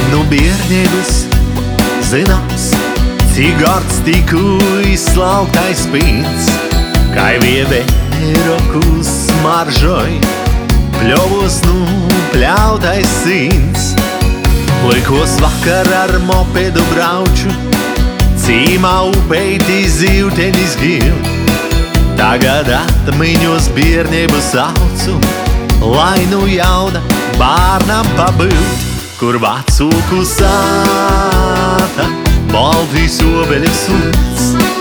Nu bērnības zināms, cik gards tiku izslauktais pīns, kai vievēroku smaržoj, pļovos nu pļautais sīns. Likos vakar ar mopedu brauču, cīmā upeiti zivtenis gil. Tagad atmiņos bērnību saucu, lai nu jauda bārnam pabūt, kur vecūku sāta Baltijas obeļa suns,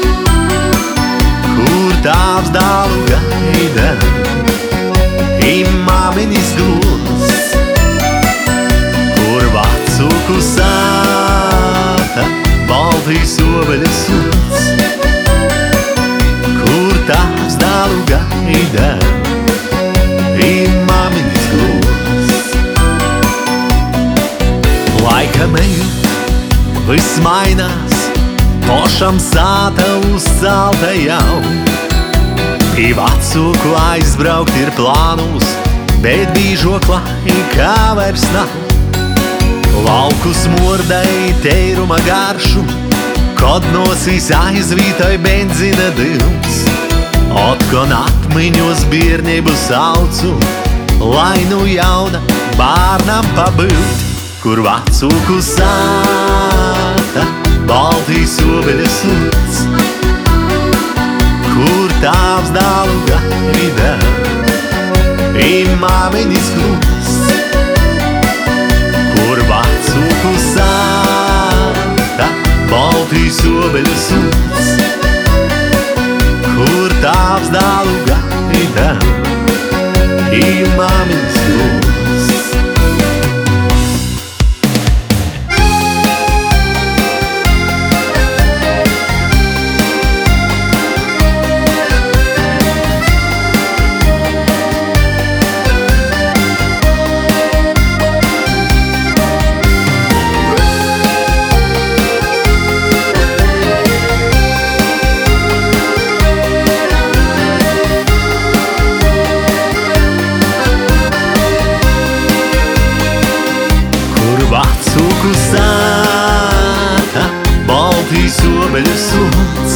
kur tāvs dālu gaida I māmiņas guls, kur vecūku sāta Baltijas obeļa suns, kur tāvs dālu gaida I māmiņas guls. Laika ejot, viss mainās, pošam sāta uzcelta jau. Pie vecūku aizbraukt ir plānus, bet bīžoklā kā vairs nav. Lauku smordai teiruma garšu, kod nosīs aizvītai benzina dils. Otkon atmiņos bērnību saucu, lai nu jauda bārnam pabūt, kur vecūku sāta Baltijas obeļa suns, kur tāvs dālu gaida I māmiņas guls, kur vecūku sāta Baltijas obeļa suns, kur tāvs dālu gaida I māmiņas guls. Vecūku sāta Baltijas obeļa suns,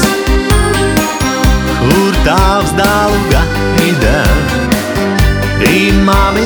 kur tāvs dālu gaida I māmiņas